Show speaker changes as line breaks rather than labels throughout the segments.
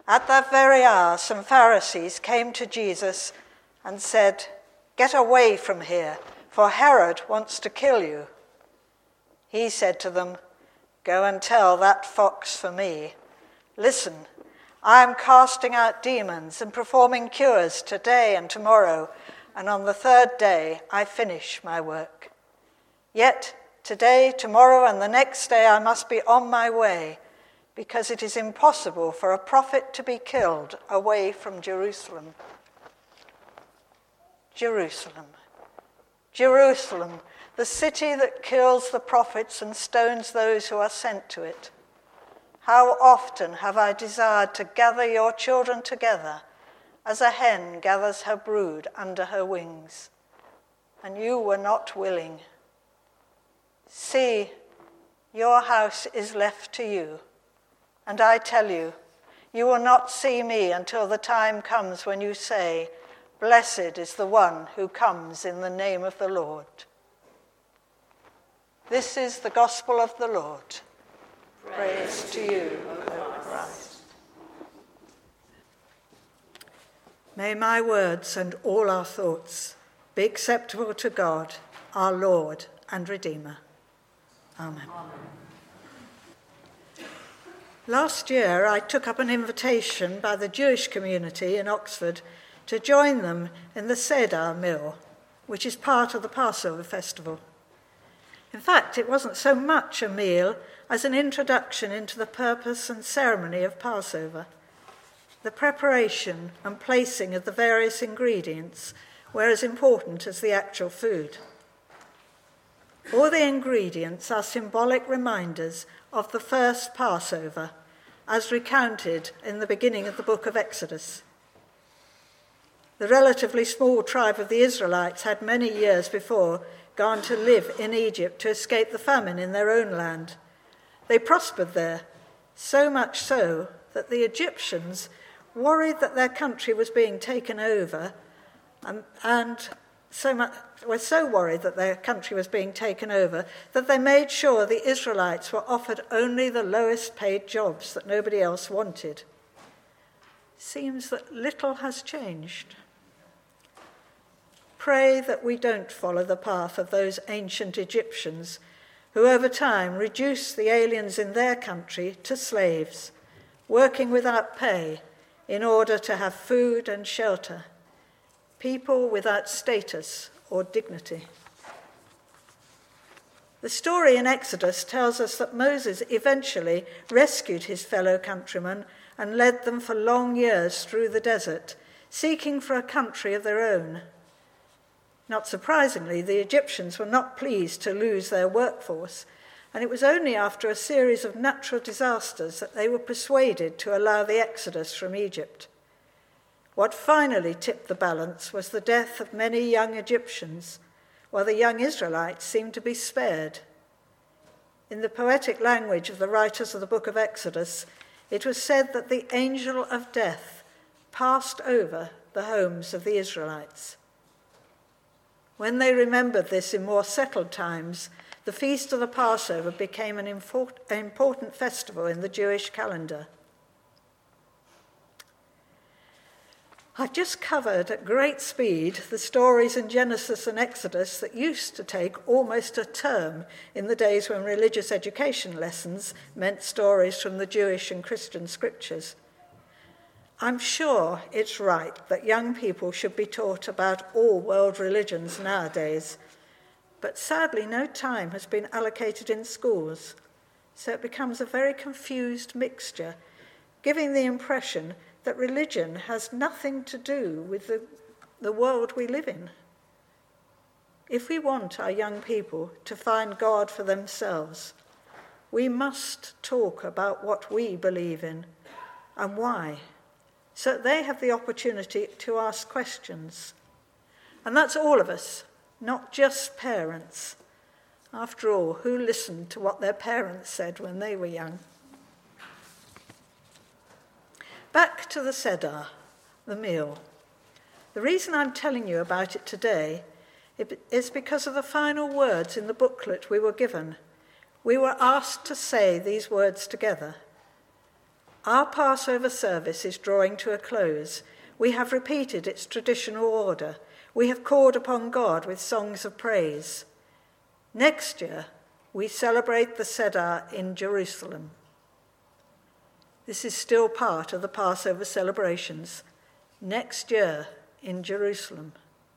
At that very hour, some Pharisees came to Jesus and said, "Get away from here, for Herod wants to kill you." He said to them, "Go and tell that fox for me. Listen, I am casting out demons and performing cures today and tomorrow, and on the third day I finish my work. Yet today, tomorrow, and the next day I must be on my way, because it is impossible for a prophet to be killed away from Jerusalem." Jerusalem, Jerusalem, the city that kills the prophets and stones those who are sent to it. How often have I desired to gather your children together, as a hen gathers her brood under her wings, and you were not willing. See, your house is left to you, and I tell you, you will not see me until the time comes when you say, "Blessed is the one who comes in the name of the Lord." This is the gospel of the Lord. Praise to you, O Christ. May my words and all our thoughts be acceptable to God, our Lord and Redeemer. Amen. Last year, I took up an invitation by the Jewish community in Oxford to join them in the Seder meal, which is part of the Passover festival. In fact, it wasn't so much a meal as an introduction into the purpose and ceremony of Passover. The preparation and placing of the various ingredients were as important as the actual food. All the ingredients are symbolic reminders of the first Passover, as recounted in the beginning of the book of Exodus. The relatively small tribe of the Israelites had many years before gone to live in Egypt to escape the famine in their own land. They prospered there, so much so that the Egyptians, worried that their country was being taken over, were so worried that their country was being taken over that they made sure the Israelites were offered only the lowest paid jobs that nobody else wanted. Seems that little has changed. Pray that we don't follow the path of those ancient Egyptians who over time reduced the aliens in their country to slaves, working without pay in order to have food and shelter, people without status or dignity. The story in Exodus tells us that Moses eventually rescued his fellow countrymen and led them for long years through the desert, seeking for a country of their own. Not surprisingly, the Egyptians were not pleased to lose their workforce, and it was only after a series of natural disasters that they were persuaded to allow the exodus from Egypt. What finally tipped the balance was the death of many young Egyptians, while the young Israelites seemed to be spared. In the poetic language of the writers of the book of Exodus, it was said that the angel of death passed over the homes of the Israelites. When they remembered this in more settled times, the feast of the Passover became an important festival in the Jewish calendar. I've just covered at great speed the stories in Genesis and Exodus that used to take almost a term in the days when religious education lessons meant stories from the Jewish and Christian scriptures. I'm sure it's right that young people should be taught about all world religions nowadays, but sadly no time has been allocated in schools, so it becomes a very confused mixture, giving the impression that religion has nothing to do with the world we live in. If we want our young people to find God for themselves, we must talk about what we believe in and why, so that they have the opportunity to ask questions. And that's all of us, not just parents. After all, who listened to what their parents said when they were young? Back to the Seder, the meal. The reason I'm telling you about it today is because of the final words in the booklet we were given. We were asked to say these words together. Our Passover service is drawing to a close. We have repeated its traditional order. We have called upon God with songs of praise. Next year, we celebrate the Seder in Jerusalem. This is still part of the Passover celebrations. Next year in Jerusalem.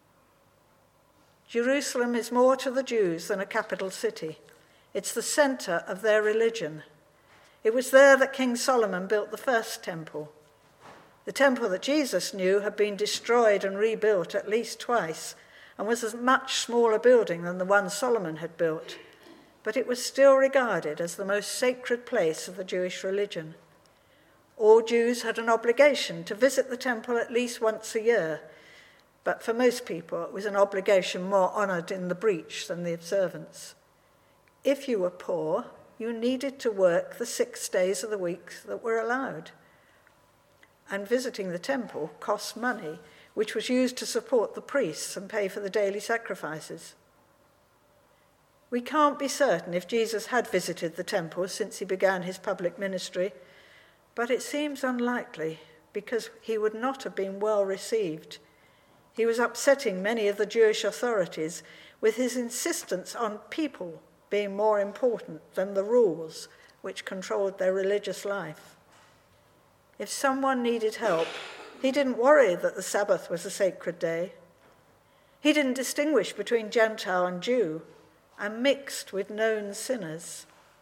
Jerusalem is more to the Jews than a capital city. It's the center of their religion. It was there that King Solomon built the first temple. The temple that Jesus knew had been destroyed and rebuilt at least twice and was a much smaller building than the one Solomon had built, but it was still regarded as the most sacred place of the Jewish religion. All Jews had an obligation to visit the temple at least once a year, but for most people it was an obligation more honored in the breach than the observance. If you were poor, you needed to work the 6 days of the week that were allowed. And visiting the temple cost money, which was used to support the priests and pay for the daily sacrifices. We can't be certain if Jesus had visited the temple since he began his public ministry, but it seems unlikely because he would not have been well received. He was upsetting many of the Jewish authorities with his insistence on people being more important than the rules which controlled their religious life. If someone needed help, he didn't worry that the Sabbath was a sacred day. He didn't distinguish between Gentile and Jew and mixed with known sinners.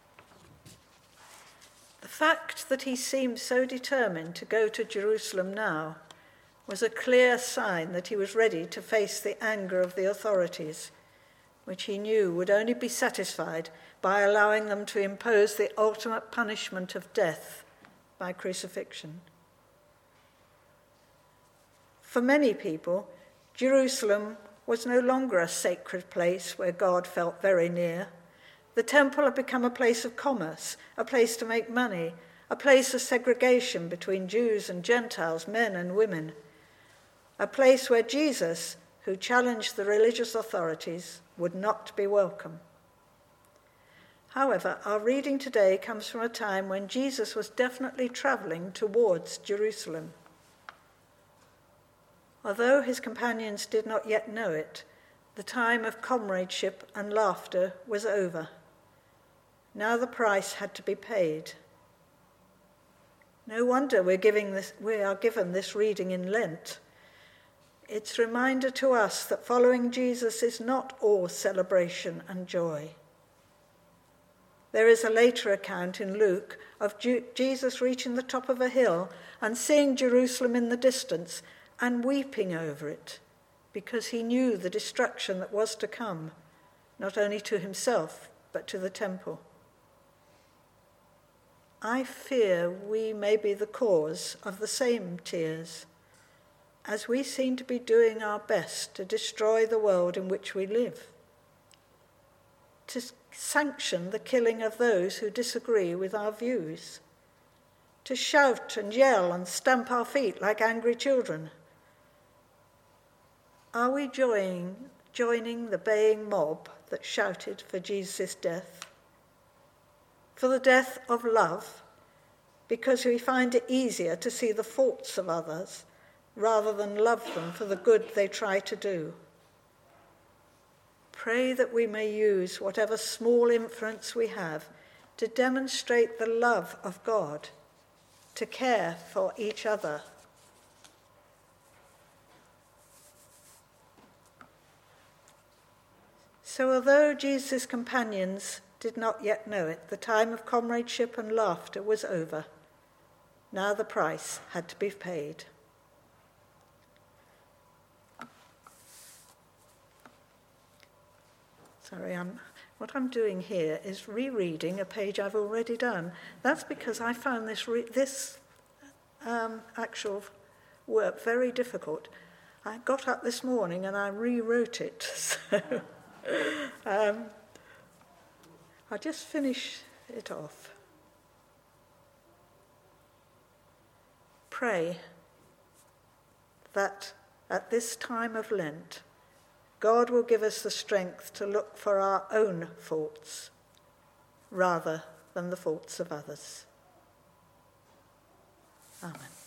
The fact that he seemed so determined to go to Jerusalem now was a clear sign that he was ready to face the anger of the authorities, which he knew would only be satisfied by allowing them to impose the ultimate punishment of death by crucifixion. For many people, Jerusalem was no longer a sacred place where God felt very near. The temple had become a place of commerce, a place to make money, a place of segregation between Jews and Gentiles, men and women, a place where Jesus, who challenged the religious authorities, would not be welcome. However, our reading today comes from a time when Jesus was definitely traveling towards Jerusalem. Although his companions did not yet know it, the time of comradeship and laughter was over. Now the price had to be paid. No wonder we are given this reading in Lent. It's a reminder to us that following Jesus is not all celebration and joy. There is a later account in Luke of Jesus reaching the top of a hill and seeing Jerusalem in the distance and weeping over it because he knew the destruction that was to come, not only to himself, but to the temple. I fear we may be the cause of the same tears, as we seem to be doing our best to destroy the world in which we live, to sanction the killing of those who disagree with our views, to shout and yell and stamp our feet like angry children. Are we joining the baying mob that shouted for Jesus' death? For the death of love, because we find it easier to see the faults of others rather than love them for the good they try to do. Pray that we may use whatever small influence we have to demonstrate the love of God, to care for each other. So although Jesus' companions did not yet know it, the time of comradeship and laughter was over. Now the price had to be paid. Sorry, what I'm doing here is rereading a page I've already done. That's because I found this actual work very difficult. I got up this morning and I rewrote it. So I'll just finish it off. Pray that at this time of Lent, God will give us the strength to look for our own faults rather than the faults of others. Amen.